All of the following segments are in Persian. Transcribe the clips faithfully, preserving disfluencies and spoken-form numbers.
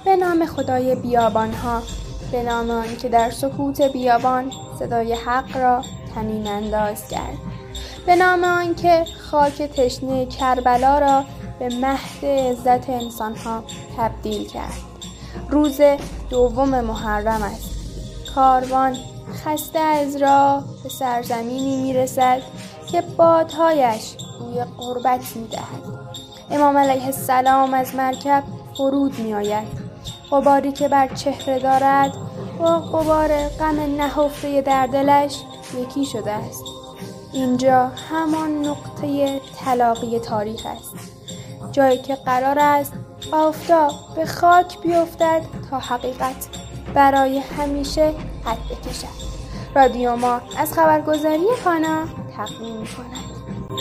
به نام خدای بیابانها، به نام آن که در سکوت بیابان صدای حق را طنین انداز کرد، به نام آن که خاک تشنه کربلا را به مهد عزت انسانها تبدیل کرد. روز دوم محرم است. کاروان خسته از راه به سرزمینی میرسد که بادهایش بوی غربت میدهد. امام علیه السلام از مرکب فرود می آید. غباری که بر چهره دارد با غبار غم نهفته در دلش یکی شده است. اینجا همان نقطه تلاقی تاریخ است، جایی که قرار است آفتاب به خاک بیفتد تا حقیقت برای همیشه قد بکشد. رادیو ما از خبرگزاری کانا تقدیم می کند.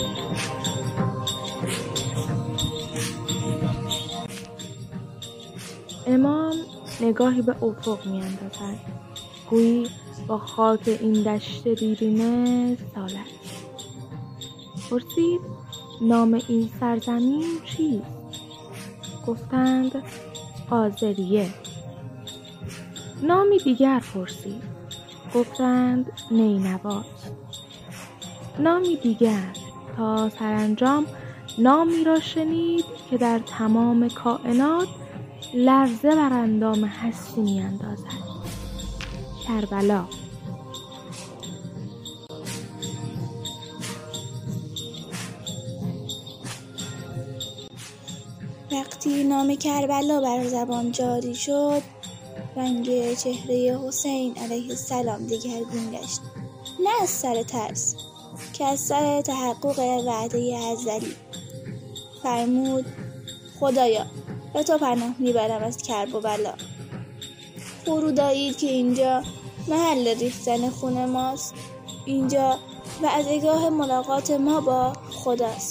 امام نگاهی به افق می اندازد، گویی با خاک این دشت دیرینه سالت. پرسید نام این سرزمین چیست؟ گفتند آذریه. نامی دیگر پرسید. گفتند نینوات. نامی دیگر، تا سرانجام نامی را شنید که در تمام کائنات لرزه بر اندام هستی می اندازد. کربلا. وقتی نام کربلا بر زبان جاری شد، رنگ چهره حسین علیه السلام دگرگون گشت. نه از سر ترس، که از سر تحقق وعده ازلی. فرمود خدایا به تو پناه میبرم از کرب و بلا. فرود آیید که اینجا محل ریختن خون ماست، اینجا وعدهگاه ملاقات ما با خداست.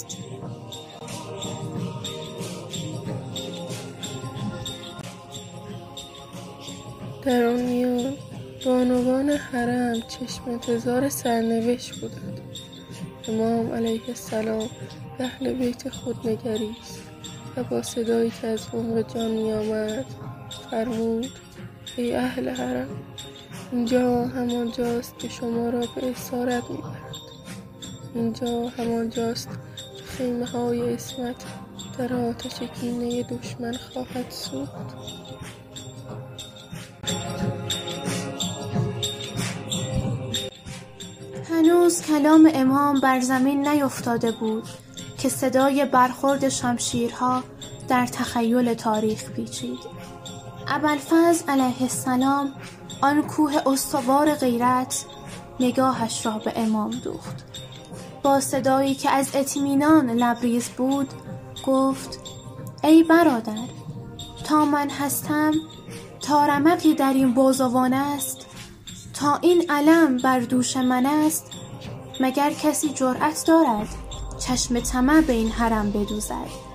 در آن میان بانوان حرم چشم انتظار سرنوشت بودند. امام علیه السلام به اهل بیت خود نگریست و با صدایی که از عمق جان می آمد فرمود ای اهل حرم، اینجا همان جاست که شما را به اسارت می برد. اینجا همان جاست که خیمه های عصمت در آتش کینه دشمن خواهد سوخت. هنوز کلام امام بر زمین نیفتاده بود که صدای برخورد شمشیرها در تخیل تاریخ پیچید. ابوالفضل علیه السلام، آن کوه استوار غیرت، نگاهش را به امام دوخت. با صدایی که از اطمینان لبریز بود گفت ای برادر، تا من هستم، تا رمقی در این بازوان است، تا این علم بر دوش من است، مگر کسی جرأت دارد چشم طمع به این حرم بدوزد؟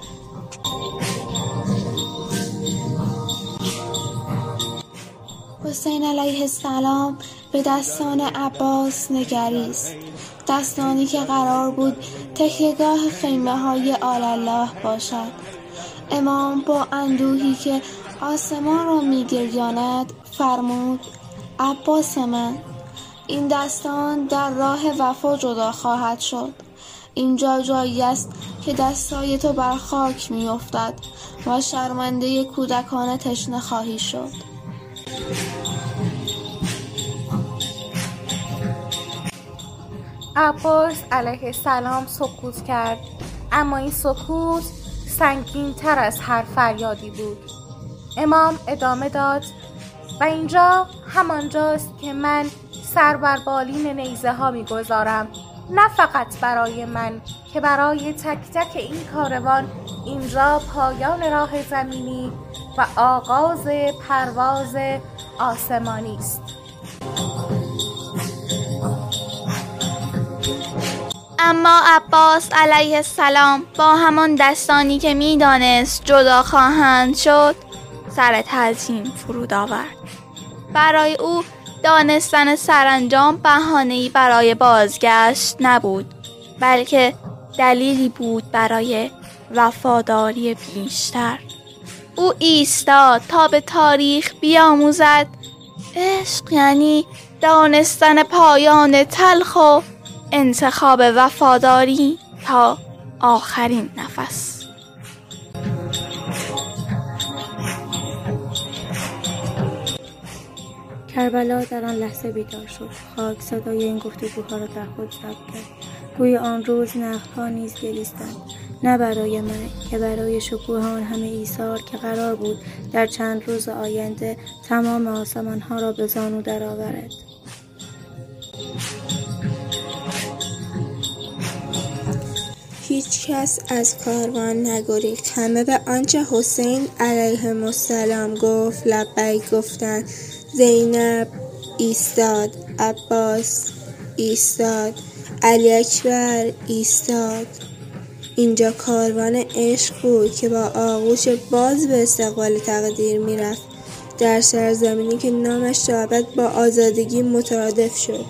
حسین علیه السلام به دستان عباس نگریست، دستانی که قرار بود تکیه‌گاه خیمه های آل الله باشد. امام با اندوهی که آسمان را می گریاند فرمود عباس من، این دستان در راه وفا جدا خواهد شد. اینجا جایی است که دستای تو بر خاک می افتد و شرمنده کودکان تشنه خواهی شد. عباس علیه السلام سکوت کرد، اما این سکوت سنگین تر از هر فریادی بود. امام ادامه داد و اینجا همانجاست که من سر بر بالین نیزه ها می گذارم، نه فقط برای من که برای تک تک این کاروان. اینجا پایان راه زمینی و آغاز پرواز آسمانی است. اما عباس علیه السلام با همان دستانی که می دانست جدا خواهند شد سر تلطیم فرود آورد. برای او دانستن سرانجام بهانه‌ای برای بازگشت نبود، بلکه دلیلی بود برای وفاداری بیشتر. او ایستاد تا به تاریخ بیاموزد عشق یعنی دانستن پایان تلخ و انتخاب وفاداری تا آخرین نفس. کربلا در آن لحظه بیدار شد. خاک صدای این گفتگوها را در خود ضبط کرد. گوی آن روز نخل‌ها نیز گریستند، نه برای من که برای شکوه آن همه ایثار که قرار بود در چند روز آینده تمام آسمان‌ها را به زانو درآورد. هیچ کس از کاروان نگریخت. همه به آنچه حسین علیه السلام گفت لبیک گفتند. زینب ایستاد، عباس ایستاد، علی اکبر ایستاد. اینجا کاروان عشق بود که با آغوش باز به استقبال تقدیر میرفت، در سرزمینی که نامش تا ابد با آزادگی مترادف شد.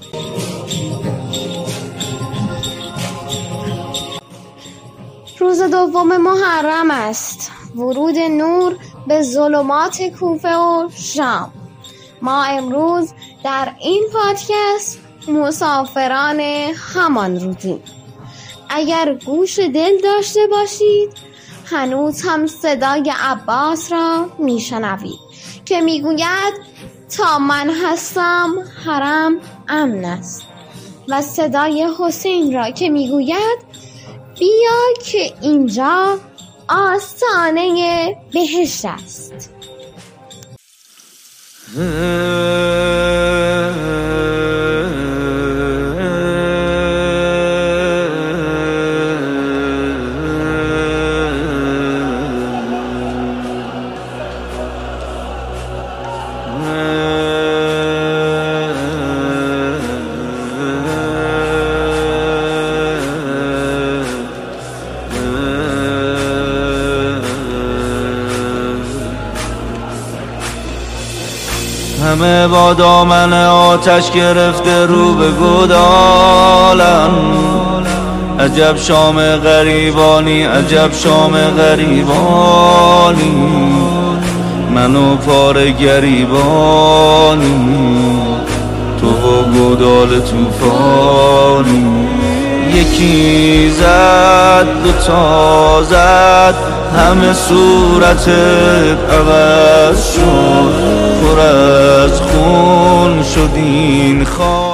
روز دوم محرم است. ورود نور به ظلمات کوفه و شام. ما امروز در این پادکست مسافران همان روزیم. اگر گوش دل داشته باشید هنوز هم صدای عباس را میشنوید که میگوید تا من هستم حرم امن است، و صدای حسین را که میگوید بیا که اینجا آستانه بهشت است. همه با دامن آتش گرفته رو به گودالن. عجب شام غریبانی، عجب شام غریبانی، منو پاره گریبانی، تو و گودال توفانی. یکی زد دوتا زد همه صورتت عوض شد، پر از خون شد این خان.